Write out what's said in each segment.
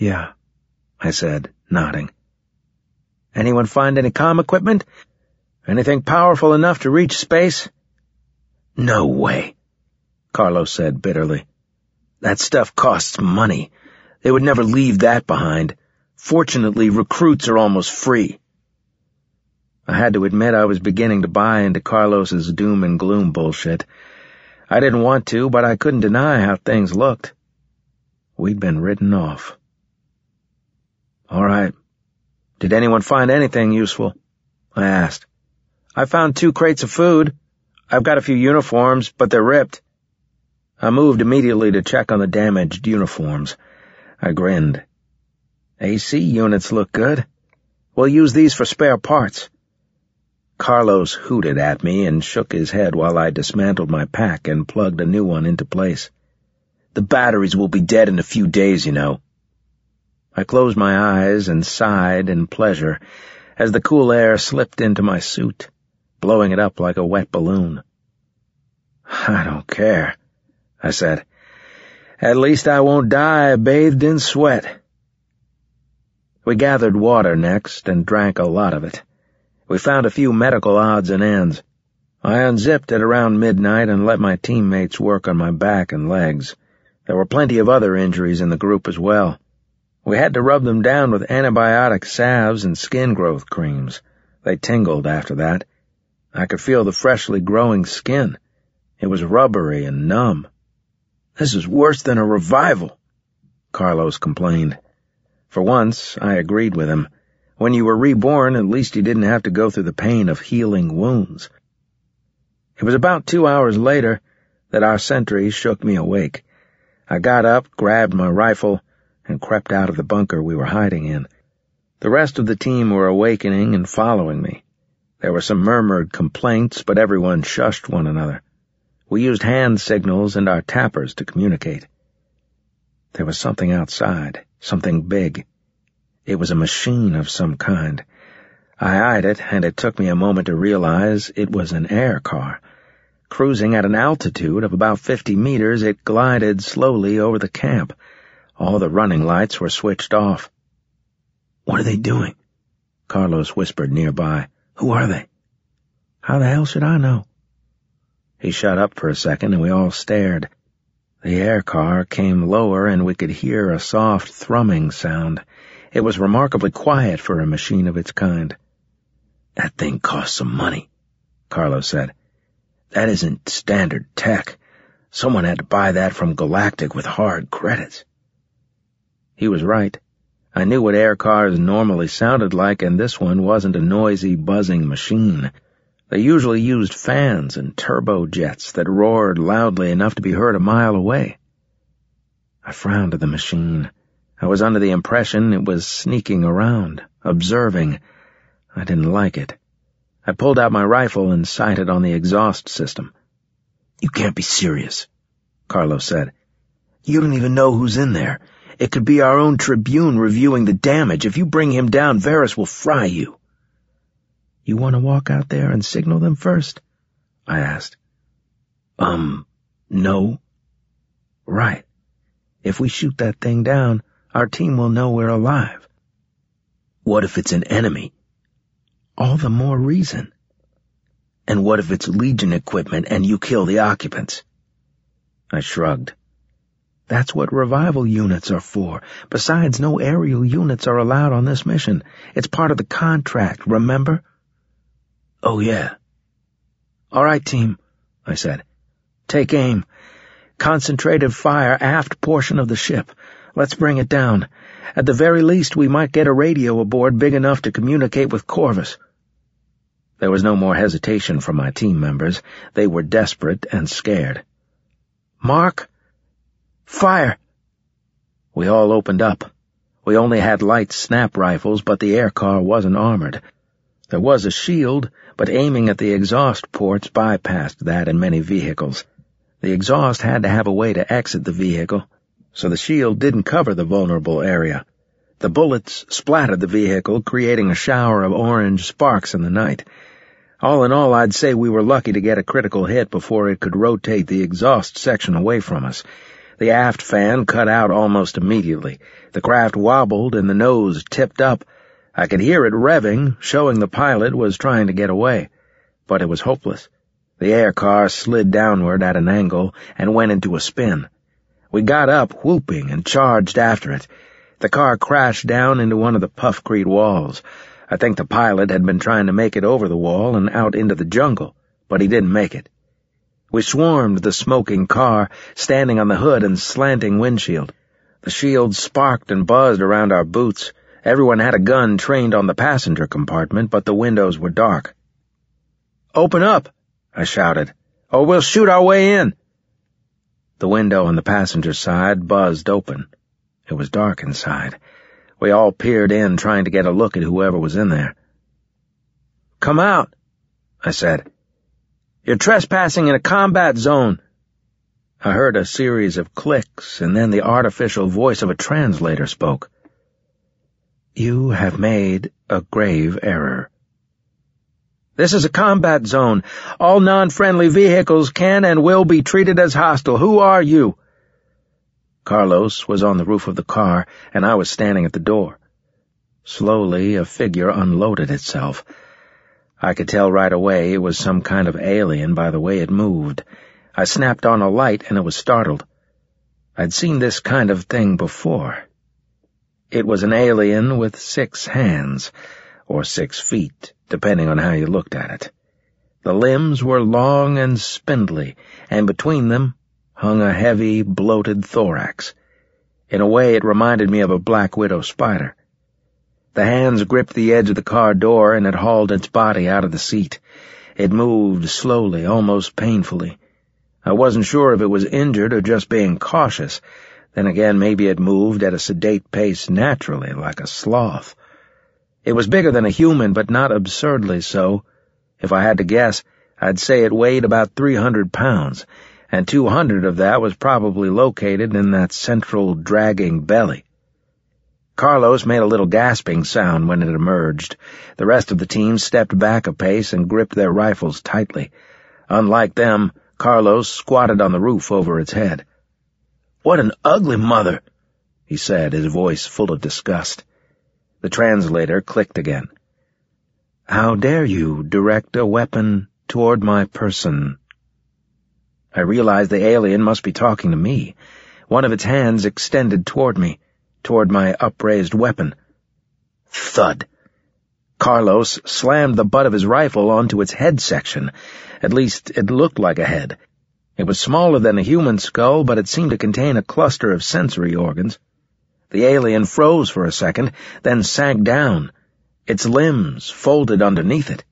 "Yeah," I said, nodding. "Anyone find any comm equipment? Anything powerful enough to reach space?" "No way," Carlos said bitterly. "That stuff costs money. They would never leave that behind. Fortunately, recruits are almost free." I had to admit I was beginning to buy into Carlos's doom and gloom bullshit. I didn't want to, but I couldn't deny how things looked. We'd been written off. "All right. Did anyone find anything useful?" I asked. "I found 2 crates of food. I've got a few uniforms, but they're ripped." I moved immediately to check on the damaged uniforms. I grinned. "AC units look good. We'll use these for spare parts." Carlos hooted at me and shook his head while I dismantled my pack and plugged a new one into place. "The batteries will be dead in a few days, you know." I closed my eyes and sighed in pleasure as the cool air slipped into my suit, blowing it up like a wet balloon. "I don't care," I said. "At least I won't die bathed in sweat." We gathered water next and drank a lot of it. We found a few medical odds and ends. I unzipped at around midnight and let my teammates work on my back and legs. There were plenty of other injuries in the group as well. We had to rub them down with antibiotic salves and skin growth creams. They tingled after that. I could feel the freshly growing skin. It was rubbery and numb. "This is worse than a revival," Carlos complained. For once, I agreed with him. When you were reborn, at least you didn't have to go through the pain of healing wounds. It was about 2 hours later that our sentry shook me awake. I got up, grabbed my rifle, and crept out of the bunker we were hiding in. The rest of the team were awakening and following me. There were some murmured complaints, but everyone shushed one another. We used hand signals and our tappers to communicate. There was something outside, something big. It was a machine of some kind. I eyed it, and it took me a moment to realize it was an air car. Cruising at an altitude of about 50 meters, it glided slowly over the camp. All the running lights were switched off. "What are they doing?" Carlos whispered nearby. "Who are they?" "How the hell should I know?" He shut up for a second, and we all stared. The air car came lower, and we could hear a soft thrumming sound. It was remarkably quiet for a machine of its kind. "That thing costs some money," Carlos said. "That isn't standard tech. Someone had to buy that from Galactic with hard credits." He was right. I knew what air cars normally sounded like, and this one wasn't a noisy, buzzing machine. They usually used fans and turbojets that roared loudly enough to be heard a mile away. I frowned at the machine. I was under the impression it was sneaking around, observing. I didn't like it. I pulled out my rifle and sighted on the exhaust system. "You can't be serious," Carlos said. "You don't even know who's in there. It could be our own Tribune reviewing the damage. If you bring him down, Varys will fry you." "You want to walk out there and signal them first?" I asked. No." "Right. If we shoot that thing down, our team will know we're alive." "What if it's an enemy?" "All the more reason." "And what if it's Legion equipment and you kill the occupants?" I shrugged. "That's what revival units are for. Besides, no aerial units are allowed on this mission. It's part of the contract, remember?" "Oh, yeah." "All right, team," I said. "Take aim. Concentrated fire aft portion of the ship. Let's bring it down. At the very least, we might get a radio aboard big enough to communicate with Corvus." There was no more hesitation from my team members. They were desperate and scared. "Mark! Fire!" We all opened up. We only had light snap rifles, but the air car wasn't armored. There was a shield, but aiming at the exhaust ports bypassed that in many vehicles. The exhaust had to have a way to exit the vehicle, so the shield didn't cover the vulnerable area. The bullets splattered the vehicle, creating a shower of orange sparks in the night. All in all, I'd say we were lucky to get a critical hit before it could rotate the exhaust section away from us. The aft fan cut out almost immediately. The craft wobbled and the nose tipped up. I could hear it revving, showing the pilot was trying to get away. But it was hopeless. The air car slid downward at an angle and went into a spin. We got up, whooping, and charged after it. The car crashed down into one of the Puffcrete walls. I think the pilot had been trying to make it over the wall and out into the jungle, but he didn't make it. We swarmed the smoking car, standing on the hood and slanting windshield. The shield sparked and buzzed around our boots. Everyone had a gun trained on the passenger compartment, but the windows were dark. "Open up," I shouted, "or we'll shoot our way in." The window on the passenger side buzzed open. It was dark inside. We all peered in, trying to get a look at whoever was in there. "Come out," I said. "You're trespassing in a combat zone." I heard a series of clicks, and then the artificial voice of a translator spoke. "You have made a grave error. This is a combat zone. All non-friendly vehicles can and will be treated as hostile. Who are you?" Carlos was on the roof of the car, and I was standing at the door. Slowly, a figure unloaded itself. I could tell right away it was some kind of alien by the way it moved. I snapped on a light, and it was startled. I'd seen this kind of thing before. It was an alien with 6 hands, or 6 feet, depending on how you looked at it. The limbs were long and spindly, and between them hung a heavy, bloated thorax. In a way, it reminded me of a black widow spider. The hands gripped the edge of the car door, and it hauled its body out of the seat. It moved slowly, almost painfully. I wasn't sure if it was injured or just being cautious. Then again, maybe it moved at a sedate pace naturally, like a sloth. It was bigger than a human, but not absurdly so. If I had to guess, I'd say it weighed about 300 pounds, and 200 of that was probably located in that central dragging belly. Carlos made a little gasping sound when it emerged. The rest of the team stepped back a pace and gripped their rifles tightly. Unlike them, Carlos squatted on the roof over its head. "What an ugly mother," he said, his voice full of disgust. The translator clicked again. "How dare you direct a weapon toward my person?" I realized the alien must be talking to me. One of its hands extended toward me, toward my upraised weapon. Thud! Carlos slammed the butt of his rifle onto its head section. At least, it looked like a head. It was smaller than a human skull, but it seemed to contain a cluster of sensory organs. The alien froze for a second, then sank down. Its limbs folded underneath it.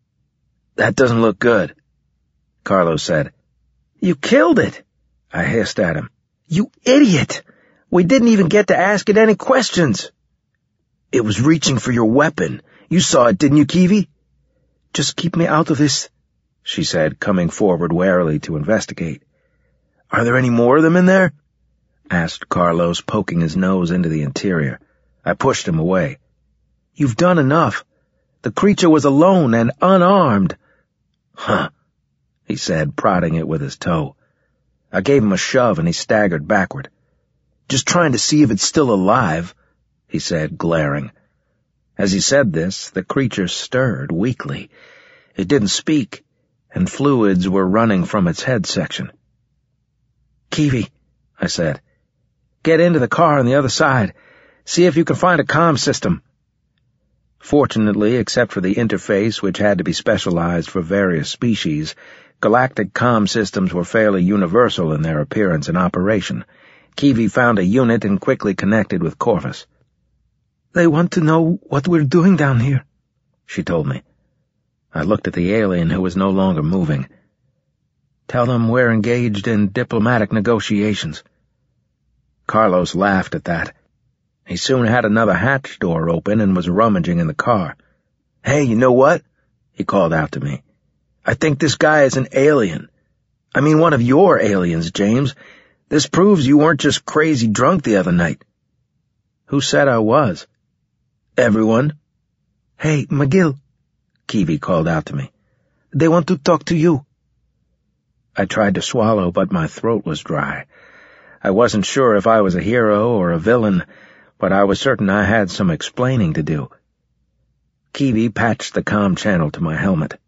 "That doesn't look good," Carlos said. "You killed it," I hissed at him. "You idiot! We didn't even get to ask it any questions." "It was reaching for your weapon. You saw it, didn't you, Kiwi?" "Just keep me out of this," she said, coming forward warily to investigate. "Are there any more of them in there?" asked Carlos, poking his nose into the interior. I pushed him away. "You've done enough. The creature was alone and unarmed." "Huh," he said, prodding it with his toe. I gave him a shove and he staggered backward. "Just trying to see if it's still alive," he said, glaring. As he said this, the creature stirred weakly. It didn't speak, and fluids were running from its head section. "Kiwi," I said, "get into the car on the other side. See if you can find a comm system." Fortunately, except for the interface, which had to be specialized for various species, galactic comm systems were fairly universal in their appearance and operation. Kiwi found a unit and quickly connected with Corvus. "They want to know what we're doing down here," she told me. I looked at the alien, who was no longer moving. "Tell them we're engaged in diplomatic negotiations." Carlos laughed at that. He soon had another hatch door open and was rummaging in the car. "Hey, you know what?" he called out to me. "I think this guy is an alien. I mean one of your aliens, James. This proves you weren't just crazy drunk the other night." "Who said I was?" "Everyone." "Hey, McGill," Kiwi called out to me. "They want to talk to you." I tried to swallow, but my throat was dry. I wasn't sure if I was a hero or a villain, but I was certain I had some explaining to do. Keevy patched the comm channel to my helmet.